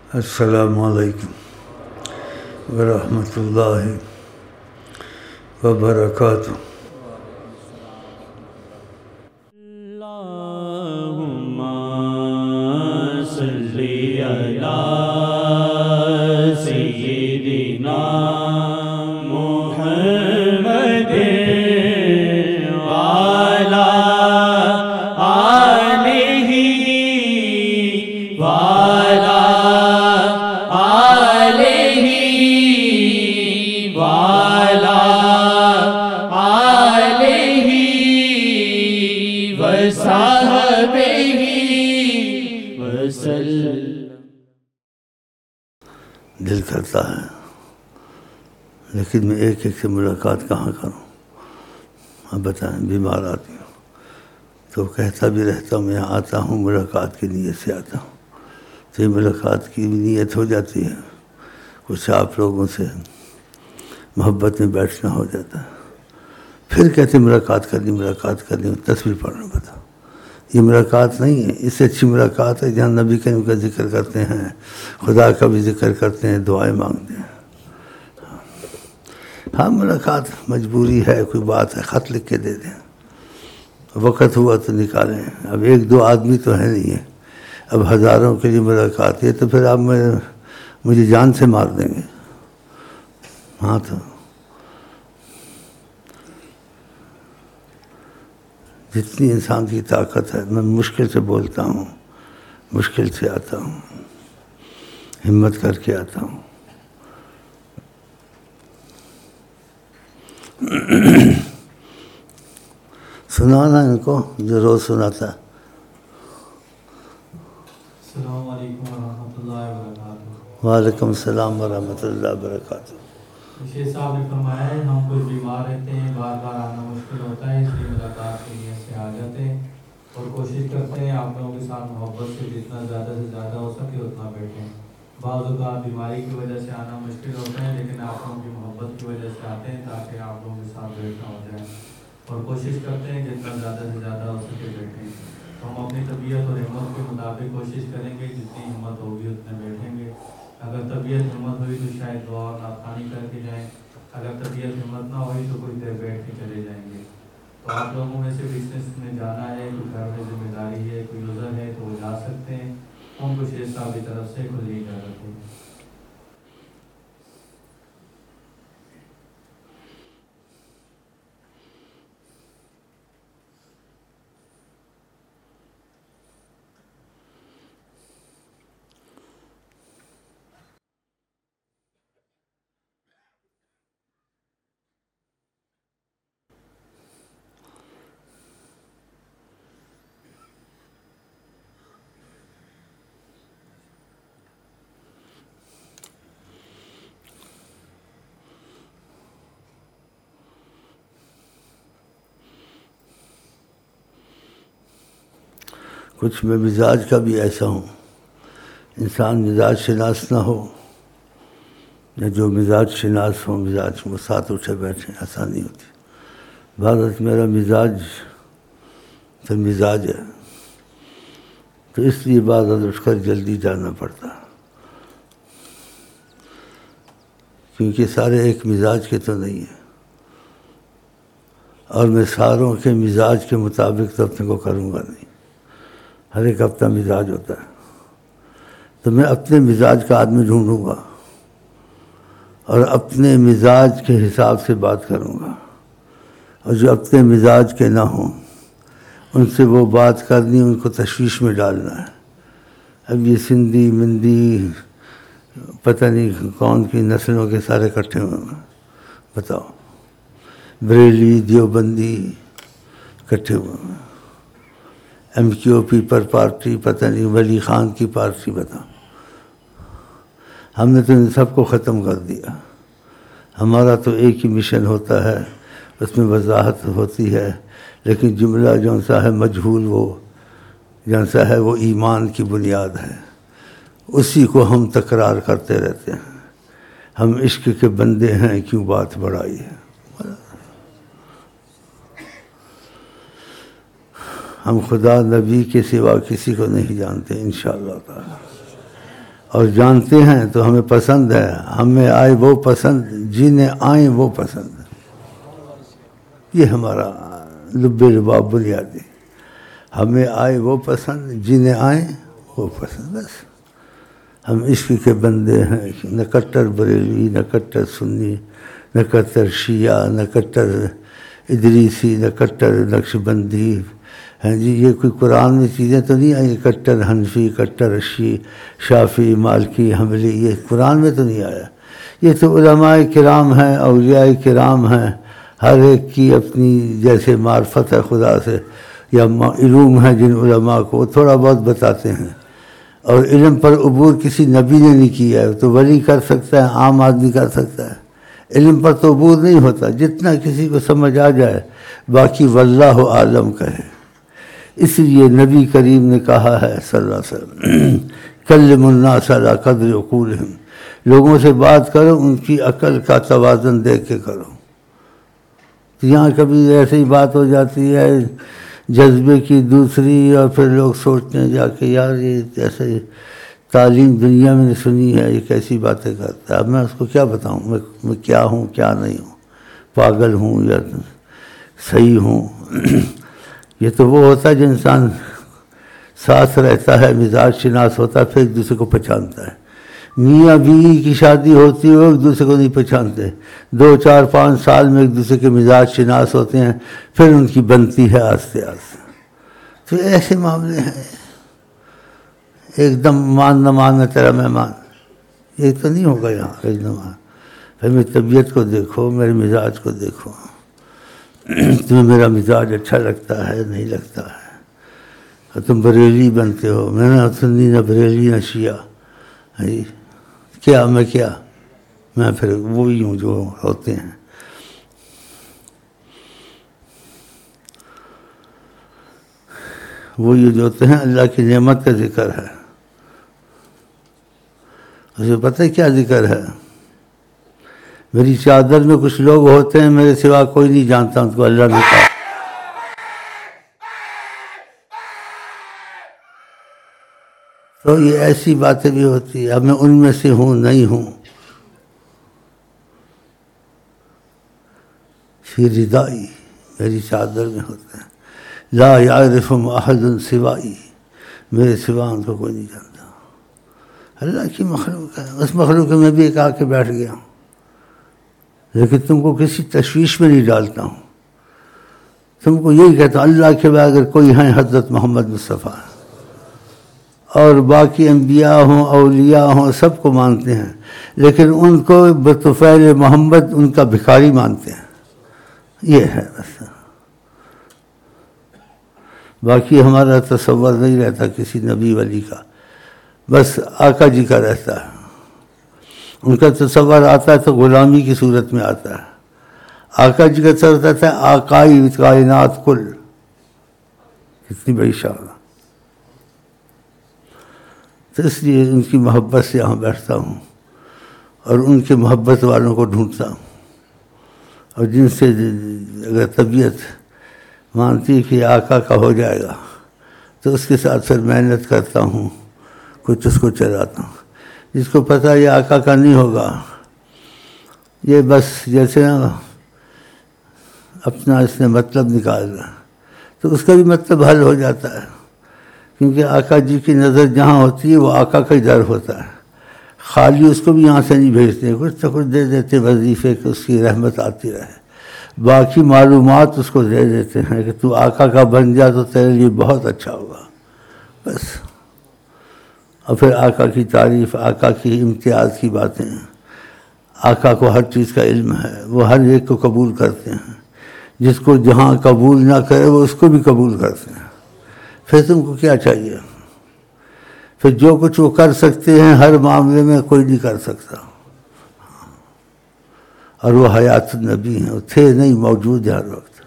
السلام علیکم ورحمۃ اللہ وبرکاتہ۔ اللہم صلی علی سیدنا محمد وعلی آلہ وعلی آلہ وعلی آلہ وصحبہ وسلم۔ دل کرتا ہے لیکن میں ایک ایک سے ملاقات کہاں کروں؟ اب بتائیں، بیمار آدمی ہوں تو کہتا بھی رہتا ہوں میں یہاں آتا ہوں ملاقات کی نیت سے آتا ہوں، تو یہ ملاقات کی نیت ہو جاتی ہے، کچھ آپ لوگوں سے محبت میں بیٹھنا ہو جاتا ہے، پھر کہتے ملاقات کرنی تصویر پڑھنا۔ بتاؤ، یہ ملاقات نہیں ہے، اس سے اچھی ملاقات ہے جہاں نبی کریم کا ذکر کرتے ہیں، خدا کا بھی ذکر کرتے ہیں، دعائیں مانگتے ہیں۔ ہاں ملاقات مجبوری ہے، کوئی بات ہے، خط لکھ کے دے دیں، وقت ہوا تو نکالیں۔ اب ایک دو آدمی تو ہے نہیں ہے، اب ہزاروں کے لیے ملاقات ہے تو پھر آپ مجھے جان سے مار دیں گے۔ ہاں تو جتنی انسان کی طاقت ہے، میں مشکل سے بولتا ہوں، مشکل سے آتا ہوں، ہمت کر کے آتا ہوں۔ سنانا ان کو جو روز سناتا ہے۔ السلام علیکم ورحمۃ اللہ وبرکاتہ۔ وعلیکم السلام ورحمۃ اللہ وبرکاتہ۔ شیخ صاحب نے فرمایا ہے ہم کچھ بیمار رہتے ہیں، بار بار آنا مشکل ہوتا ہے، اس لیے ملاقات کے لیے سے آ جاتے ہیں اور کوشش کرتے ہیں آپ لوگوں کے ساتھ محبت سے جتنا زیادہ سے زیادہ ہو سکے اتنا بیٹھیں۔ بعض اوقات بیماری کی وجہ سے آنا مشکل ہوتا ہے، لیکن آپ لوگوں کی محبت کی وجہ سے آتے ہیں تاکہ آپ لوگوں کے ساتھ بیٹھنا ہو جائے، اور کوشش کرتے ہیں جتنا زیادہ سے زیادہ ہو سکے بیٹھیں۔ تو ہم اپنی طبیعت اور ہمت کے مطابق کوشش کریں گے، جتنی ہمت ہوگی اتنے بیٹھیں گے۔ اگر طبیعت ہمت ہوئی تو شاید دعا اور نعتخوانی کر کے جائیں، اگر طبیعت ہمت نہ ہوئی تو کچھ دیر بیٹھ کے چلے جائیں گے۔ تو آپ لوگوں میں سے بزنس میں جانا ہے، کوئی گھر میں ذمہ داری ہے، کوئی عذر ہے تو وہ جا سکتے ہیں، ان کو شیخ صاحب کی طرف سے کھلی اجازت ہے۔ کچھ میں مزاج کا بھی ایسا ہوں، انسان مزاج شناس نہ ہو، یا جو مزاج شناس ہو مزاج وہ ساتھ اٹھے بیٹھے آسانی ہوتی۔ بعض میرا مزاج تو مزاج ہے، تو اس لیے بعض اٹھ کر جلدی جانا پڑتا، کیونکہ سارے ایک مزاج کے تو نہیں ہیں، اور میں ساروں کے مزاج کے مطابق تو اپنے کو کروں گا نہیں، ہر ایک اپنا مزاج ہوتا ہے، تو میں اپنے مزاج کا آدمی ڈھونڈوں گا اور اپنے مزاج کے حساب سے بات کروں گا، اور جو اپنے مزاج کے نہ ہوں ان سے وہ بات کرنی، ان کو تشویش میں ڈالنا ہے۔ اب یہ سندھی مندی پتہ نہیں کون کی نسلوں کے سارے اکٹھے ہوئے ہیں، بتاؤ، بریلی دیوبندی اکٹھے ہوئے ہیں، ایم کیو پیپل پارٹی، پتہ نہیں ولی خان کی پارٹی، بتاؤ، ہم نے تو ان سب کو ختم کر دیا۔ ہمارا تو ایک ہی مشن ہوتا ہے، اس میں وضاحت ہوتی ہے، لیکن جملہ جون سا ہے مجہول، وہ جون سا ہے وہ ایمان کی بنیاد ہے، اسی کو ہم تکرار کرتے رہتے ہیں۔ ہم عشق کے بندے ہیں کیوں بات بڑھائی ہے، ہم خدا نبی کے سوا کسی کو نہیں جانتے انشاءاللہ تعالی۔ اور جانتے ہیں تو ہمیں پسند ہے، ہمیں آئے وہ پسند، جنہیں آئیں وہ پسند. یہ ہمارا لب لباب بنیادی، ہمیں آئے وہ پسند، جنہیں آئیں وہ پسند. بس ہم عشق کے بندے ہیں، نہ کٹر بریلوی، نہ کٹر سنی، نہ کٹر شیعہ، نہ کٹر ادریسی، نہ کٹر نقش بندی. ہیں جی یہ کوئی قرآن میں چیزیں تو نہیں آئی، کٹر حنفی، کٹر شافی، مالکی، حنبلی، یہ قرآن میں تو نہیں آیا. یہ تو علماء کرام ہیں، اولیاء کرام ہیں، ہر ایک کی اپنی جیسے معرفت ہے خدا سے، یا علوم ہیں جن علماء کو تھوڑا بہت بتاتے ہیں. اور علم پر عبور کسی نبی نے نہیں کیا ہے، تو ولی کر سکتا ہے، عام آدمی کر سکتا ہے. علم پر تو عبور نہیں ہوتا، جتنا کسی کو سمجھ آ جائے، باقی واللہ عالم کہے. اس لیے نبی کریم نے کہا ہے صلی اللہ علیہ وسلم، کلم الناس علی قدر عقولہم، لوگوں سے بات کرو ان کی عقل کا توازن دیکھ کے کرو. یہاں کبھی ایسے ہی بات ہو جاتی ہے جذبے کی دوسری، اور پھر لوگ سوچتے ہیں جا کے یار یہ جیسے تعلیم دنیا میں نے سنی ہے، یہ کیسی باتیں کرتا ہے. اب میں اس کو کیا بتاؤں، میں کیا ہوں کیا نہیں ہوں، پاگل ہوں یا صحیح ہوں. یہ تو وہ ہوتا ہے جو انسان ساتھ رہتا ہے، مزاج شناس ہوتا ہے، پھر ایک دوسرے کو پہچانتا ہے. میاں بیوی کی شادی ہوتی ہے، وہ ایک دوسرے کو نہیں پہچانتے، 2 4 5 سال میں ایک دوسرے کے مزاج شناس ہوتے ہیں، پھر ان کی بنتی ہے آہستہ آہستہ. تو ایسے معاملے ہیں. ایک دم مان نہ مان تیرا مہمان، یہ تو نہیں ہوگا یہاں. ایک دم پھر میری طبیعت کو دیکھو، میرے مزاج کو دیکھو، تمہیں میرا مزاج اچھا لگتا ہے نہیں لگتا ہے. اور تم بریلی بنتے ہو، میں نہ سنی، نہ بریلی، نہ شیعہ. کیا میں پھر وہی ہوں جو ہوتے ہیں. وہی جو ہوتے ہیں. اللہ کی نعمت کا ذکر ہے. اسے پتہ ہے کیا ذکر ہے؟ میری چادر میں کچھ لوگ ہوتے ہیں میرے سوا کوئی نہیں جانتا ان کو، اللہ نے کہا. تو یہ ایسی باتیں بھی ہوتی ہیں. اب میں ان میں سے ہوں نہیں ہوں. فی ردائی، میری چادر میں ہوتا ہے. لا یعرفہم احد سوائی، میرے سوا ان کو کوئی نہیں جانتا. اللہ کی مخلوق ہے، اس مخلوق میں بھی ایک آ کے بیٹھ گیا ہوں، لیکن تم کو کسی تشویش میں نہیں ڈالتا ہوں. تم کو یہی کہتا ہوں اللہ کے بعد اگر کوئی ہیں حضرت محمد مصطفیٰ، اور باقی انبیاء ہوں اولیاء ہوں سب کو مانتے ہیں، لیکن ان کو بطفیل محمد ان کا بھکاری مانتے ہیں. یہ ہے بس. باقی ہمارا تصور نہیں رہتا کسی نبی ولی کا، بس آقا جی کا رہتا ہے. ان کا تصور آتا ہے تو غلامی کی صورت میں آتا ہے. آقا جی کا تصور آتا ہے آقائی کائنات کل. کتنی بڑی شان. تو اس لیے ان کی محبت سے یہاں بیٹھتا ہوں اور ان کے محبت والوں کو ڈھونڈتا ہوں، اور جن سے اگر طبیعت مانتی ہے کہ آقا کا ہو جائے گا تو اس کے ساتھ پھر محنت کرتا ہوں، کچھ اس کو چلاتا ہوں. جس کو پتہ یہ آقا کا نہیں ہوگا، یہ بس جیسے اپنا اس نے مطلب نکالا تو اس کا بھی مطلب حل ہو جاتا ہے. کیونکہ آقا جی کی نظر جہاں ہوتی ہے وہ آقا کا ہی در ہوتا ہے. خالی اس کو بھی یہاں سے نہیں بھیجتے، کچھ تو کچھ دے دیتے وظیفے کہ اس کی رحمت آتی رہے. باقی معلومات اس کو دے دیتے ہیں کہ تو آقا کا بن جا تو تیرے لیے بہت اچھا ہوگا بس. اور پھر آقا کی تعریف، آقا کی امتیاز کی باتیں. آقا کو ہر چیز کا علم ہے، وہ ہر ایک کو قبول کرتے ہیں. جس کو جہاں قبول نہ کرے وہ اس کو بھی قبول کرتے ہیں. پھر تم کو کیا چاہیے؟ پھر جو کچھ وہ کر سکتے ہیں ہر معاملے میں کوئی نہیں کر سکتا. اور وہ حیات النبی ہیں، وہ تھے نہیں، موجود ہے ہر وقت.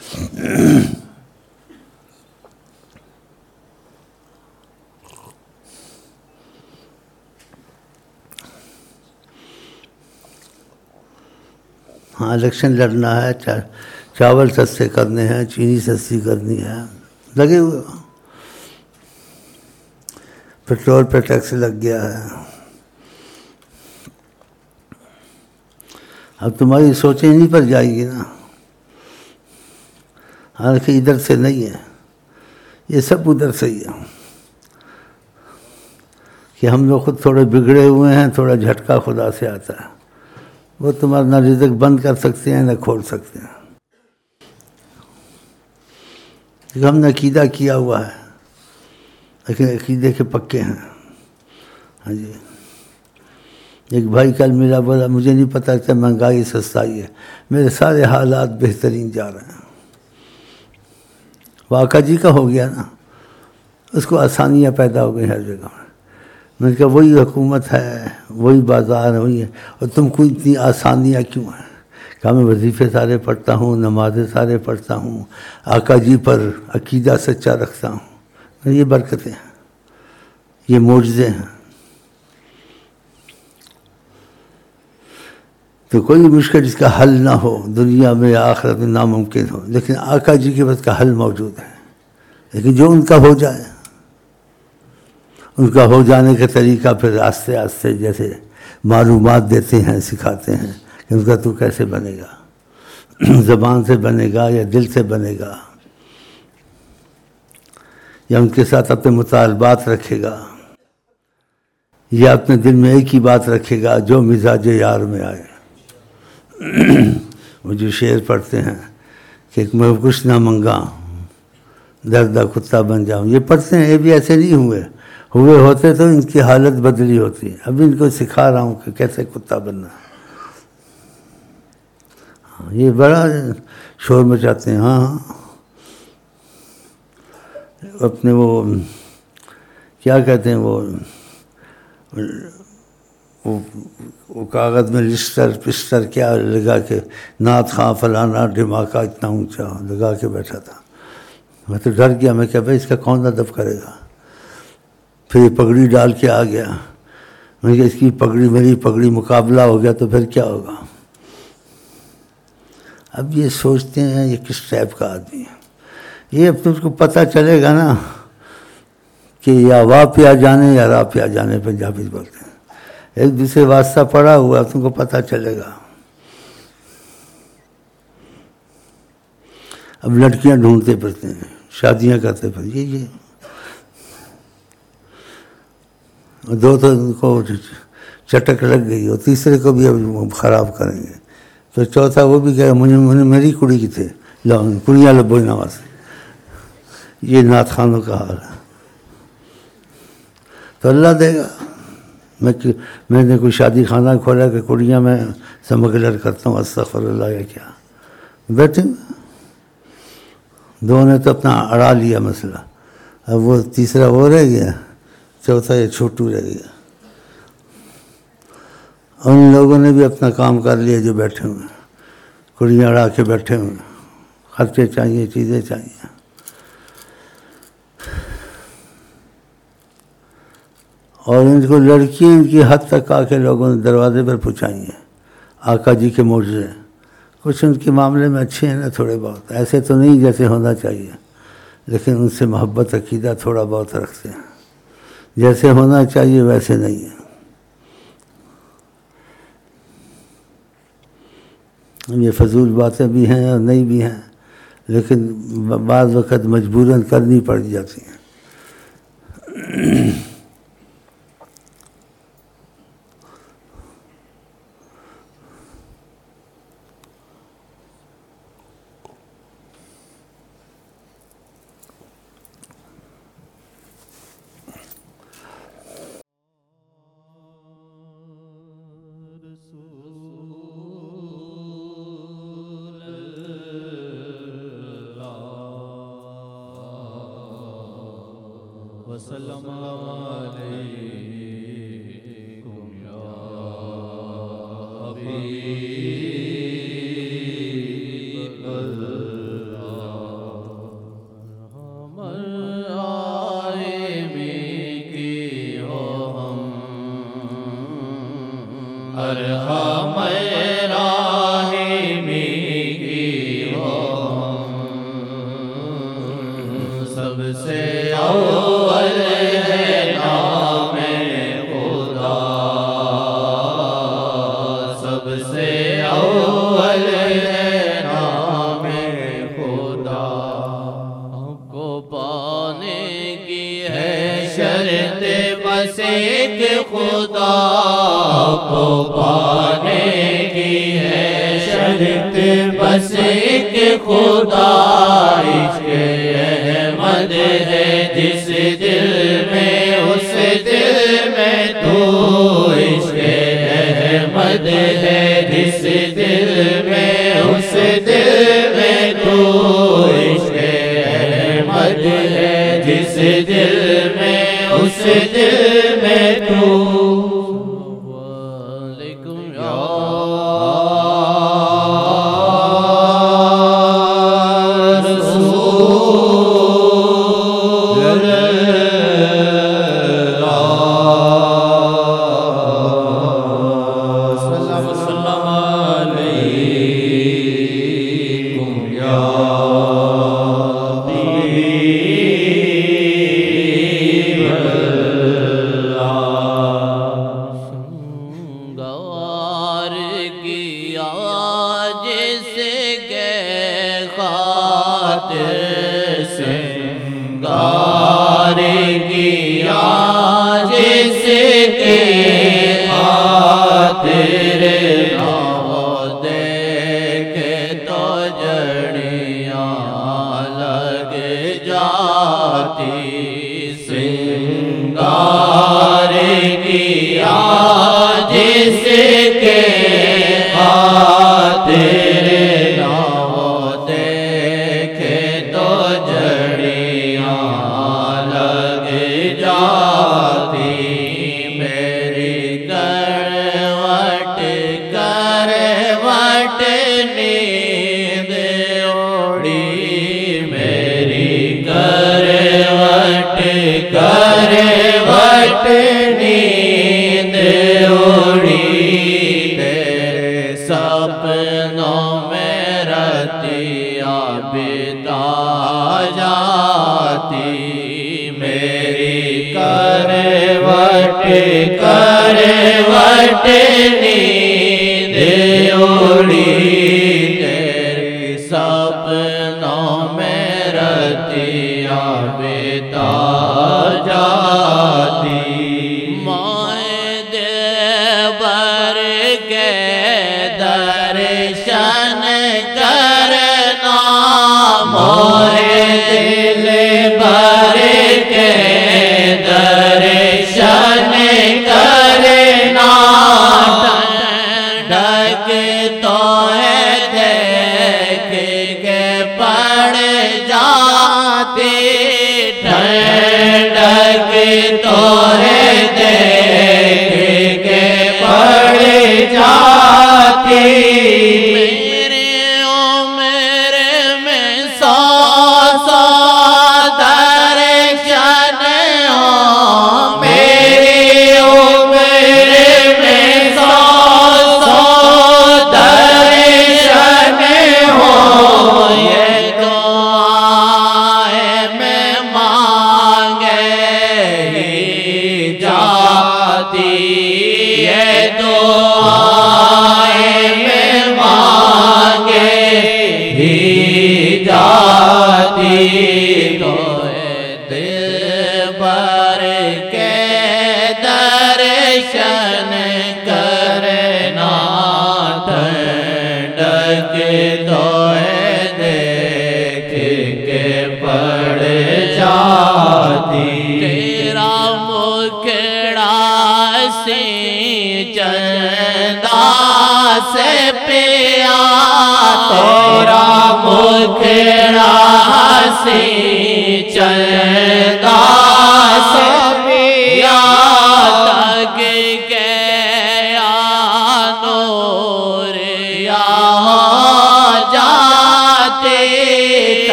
ہاں الیکشن لڑنا ہے، چاول سستے کرنے ہیں، چینی سستی کرنی ہے، لگے ہوئے. पेट्रोल पे टैक्स लग गया है। अब तुम्हारी सोचें इन्हीं पर जाएगी ना, हालांकि इधर से नहीं है, ये सब उधर से ही है कि हम लोग खुद थोड़े बिगड़े हुए हैं, थोड़ा झटका खुदा से आता है। वो तुम्हारा ना रिज़्क बंद कर सकते हैं ना खोल सकते हैं। हमने अकीदा किया हुआ है, लेकिन अकीदे के पक्के हैं। हाँ जी, एक भाई कल मिला, बोला मुझे नहीं पता था महंगाई सस्ताई है, मेरे सारे हालात बेहतरीन जा रहे हैं। वाका जी का हो गया ना, उसको आसानियाँ पैदा हो गई हर जगह में। मैंने कहा वही हुकूमत है, वही बाज़ार है, वही है, और तुमको इतनी आसानियाँ क्यों हैं? कहा मैं वजीफ़े सारे पढ़ता हूँ, नमाज़ें सारे पढ़ता हूँ, आका जी पर अकीदा सच्चा रखता हूँ। ये बरकतें हैं, ये मोजज़े हैं। तो कोई मुश्किल जिसका हल ना हो दुनिया में या आखिरत में नामुमकिन हो, लेकिन आका जी के पास का हल मौजूद है। लेकिन जो उनका हो जाए, उनका हो जाने का तरीका फिर आस्ते आस्ते जैसे मालूमात देते हैं, सिखाते हैं कि उनका तू कैसे बनेगा, ज़बान से बनेगा या दिल से बनेगा, या उनके साथ अपने मुतालबात रखेगा, या अपने दिल में एक ही बात रखेगा जो मिजाज यार में आए। वो जो शेर पढ़ते हैं कि मैं कुछ ना मंगा दर्दा कुत्ता बन जाऊं, ये पढ़ते हैं, ये भी ऐसे नहीं हुए होते तो इनकी हालत बदली होती। अभी इनको सिखा रहा हूँ कि कैसे कुत्ता बनना। हाँ, ये बड़ा शोर मचाते हैं। हाँ, अपने वो क्या कहते हैं, वो कागज़ में लिस्टर पिस्टर क्या लगा के नाथ खां फलाना ढिमाका इतना ऊंचा लगा के बैठा था। मैं तो डर गया, मैं क्या भाई इसका कौन अदब करेगा। फिर ये पगड़ी डाल के आ गया, मैं क्या इसकी पगड़ी मेरी पगड़ी मुकाबला हो गया तो फिर क्या होगा। अब ये सोचते हैं ये किस टाइप का आदमी है। ये अब तुमको पता चलेगा ना कि या वाह पिया जाने या रा पिया जाने, पंजाबी बोलते हैं। एक दूसरे वास्ता पड़ा हुआ, तुमको पता चलेगा। अब लड़कियां ढूंढते फिरते हैं, शादियां करते फिरते, ये दो तो उनको चटक लग गई, और तीसरे को भी अब खराब करेंगे, तो चौथा वो भी कहे मुझे मेरी कुड़ी की थे कुड़ियाँ लबो नवाज। ये नाथ खानों का हाल है। तो अल्लाह देगा। मैंने कोई शादी खाना खोला कि कुड़ियाँ मैं स्मगलर करता हूँ, अस्तगफिरुल्लाह या क्या। बैठे दो ने तो अपना अड़ा लिया मसला, अब वो तीसरा वो रह गया, चौथा ये छोटू रह गया। उन लोगों ने भी अपना काम कर लिया जो बैठे हुए, कुड़ियाँ अड़ा के बैठे हुए, खर्चे चाहिए, चीज़ें चाहिए। और इनको लड़कियाँ इनकी हद तक आके लोगों ने दरवाजे पर पहुँचाई हैं। आका जी के मोज़े कुछ उनके मामले में अच्छे हैं ना, थोड़े बहुत, ऐसे तो नहीं जैसे होना चाहिए, लेकिन उनसे मोहब्बत अकीदा थोड़ा बहुत रखते हैं। जैसे होना चाहिए वैसे नहीं है। ये फजूल बातें भी हैं और नहीं भी हैं, लेकिन बाज़ वक़्त मजबूरन करनी पड़ जाती हैं। वसल्लम अलैकुम या हबीब अल्लाह। हमर आए में की हो हम अरहम राहे में की हो हम सबसे अव्वल है خدا کو پانے کی ہے شرط، بس ایک خدا عشق احمد ہے جس دل میں، اس دل میں تو عشق احمد ہے جس دل میں، اس دل میں تو عشق احمد ہے جس دل میں، اس دل میں تو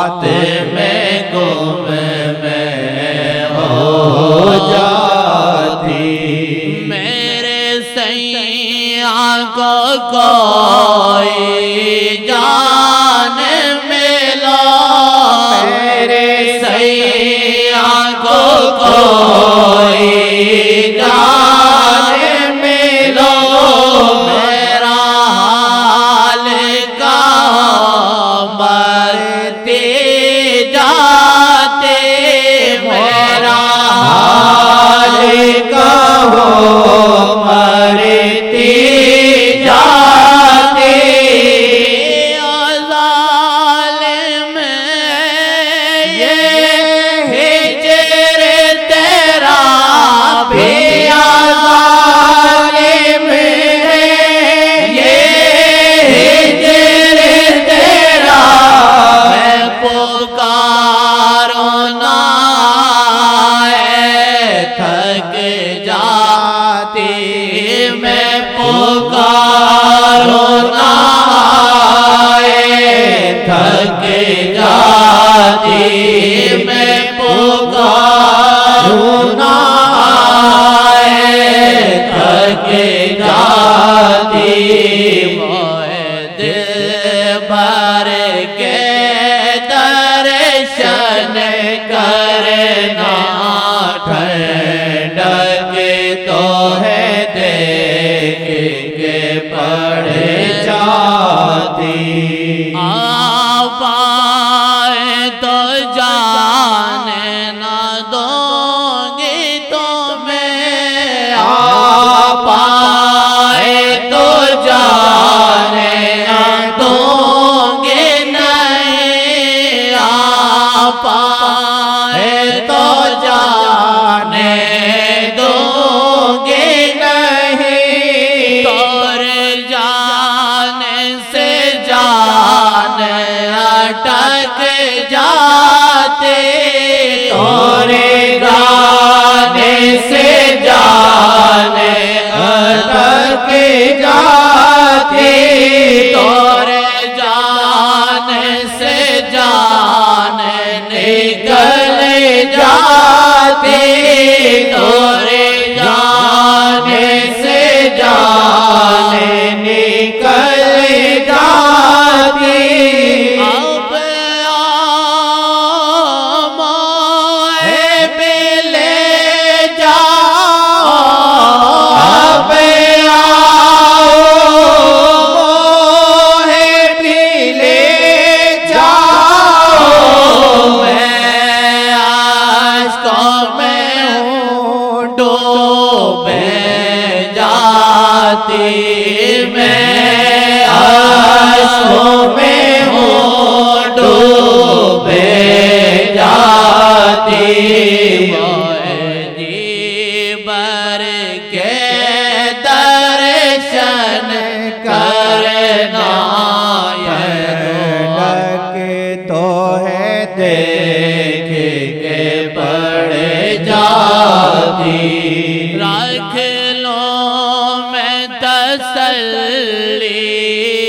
میں گم میں ہو جاتی میرے سیاں کو کوئی جان ملا میرے سیاں کو کوئی جان ملا میرا حال کا مرتے جاتے میرا حال کا مرتے جاتے ظالم یہ ہجر تیرا بھی ظالم یہ ہجر تیرا میں پکاروں نہ تھک جاتی میں پکاروں نہ تھک جاتی میں پکاروں نہ تھک جاتی دل بھر کے درشن کرنا ٹھنڈک تو ہے دیکھ کے پڑ جاتی آپ آئے تو جان نہ دوں گی تمہیں آپ آئے تو جان نہ دوں گی نہیں آپ آئے تو جان دوں گی نہیں تور جان سے جان اٹک جاتے تور جان سے جان اٹک جاتے تور جان سے جان نکل جاتے تور جان سے جان نکل جاتی اب آمائے لے جاؤ اب آمائے لے جاؤ میں عشقوں میں ہوں ڈوبے جاتی میں عشقوں میں ہوں ڈوبے جاتی مہدی بر کے درشن کرنا ٹھنڈک تو ہے دیکھ کے پڑ جاتی رکھ لو میں تسلی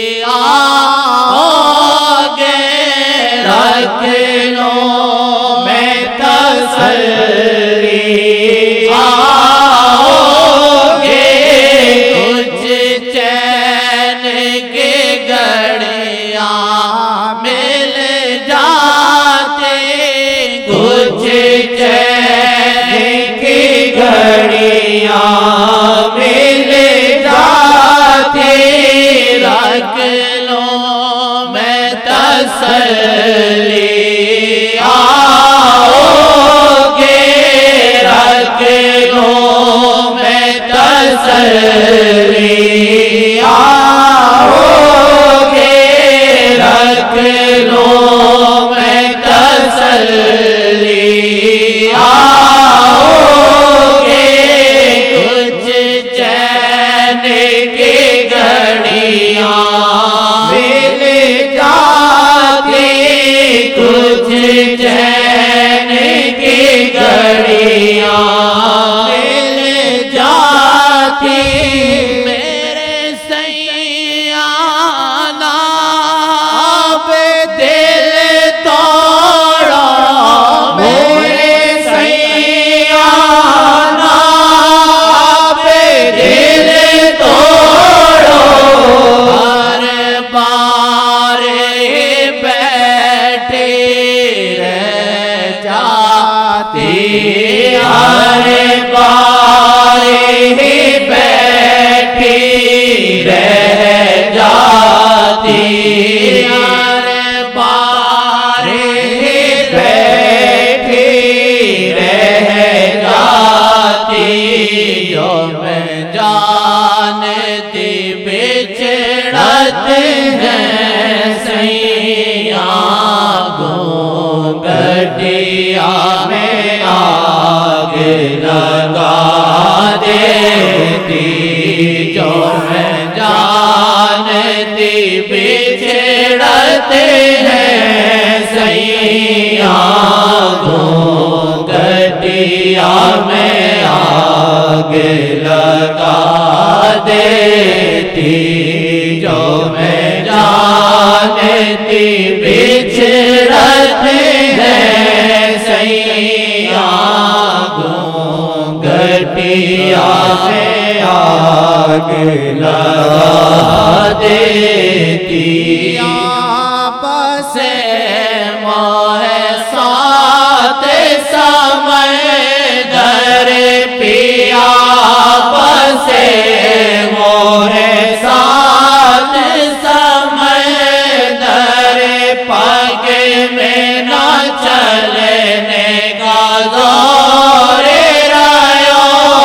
آگے رکھ لو میں تسلی آگے کچھ چین کے گھڑیاں مل جاتے کچھ چین کی گھڑیاں مل جاتی رکھ لو میں تسلی हर बार ही बैठी रह जाती, हर बार ही बैठी रह जाती। जो मैं जानती बिछड़त हैं सैया घूंघटिया में आग लगा देती। जो मैं जानती बिछड़त हैं सैया घूंघटिया में आग लगा देती। जो मैं जानती बिछड़त हैं सैया घूंघटिया में आग लगा देती। आपस मोहे साथ समय दर पिया बसे मोरे साथ समय दर पग में न चलने का जोर रयो,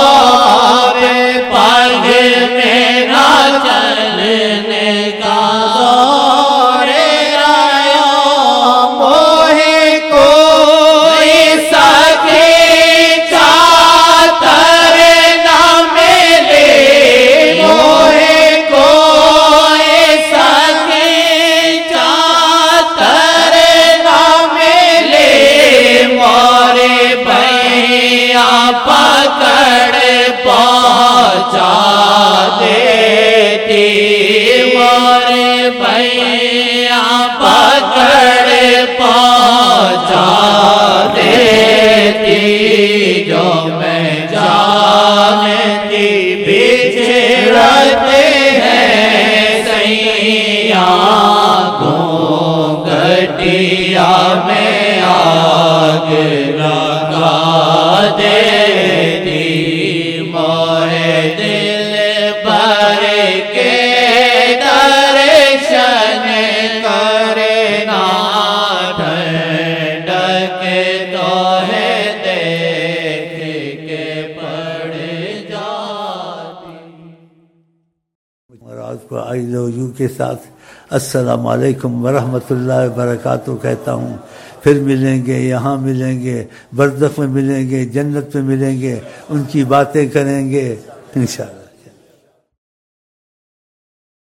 पग में न चलने का जोर रयो। मोहे कोई सखी चातर न मिले, मोहे कोई सखी चातर न मिले। मोरे भैया पकड़ पहुँचा देती, मोरे भैया पकड़ पहुँचा देती। जो मैं जानती बिछड़ते हैं सैया घूंघटिया में आग लगा देती। मोरे दिल भर के दर्शन करना ठंडक तो है देख के पड़ जाती। और आज को आई लव यू के साथ अस्सलाम वालेकुम वरहमतुल्लाहि वबरकातुहू कहता हूँ। फिर मिलेंगे, यहाँ मिलेंगे, बरज़ख में मिलेंगे, जन्नत में मिलेंगे, उनकी बातें करेंगे इंशाअल्लाह।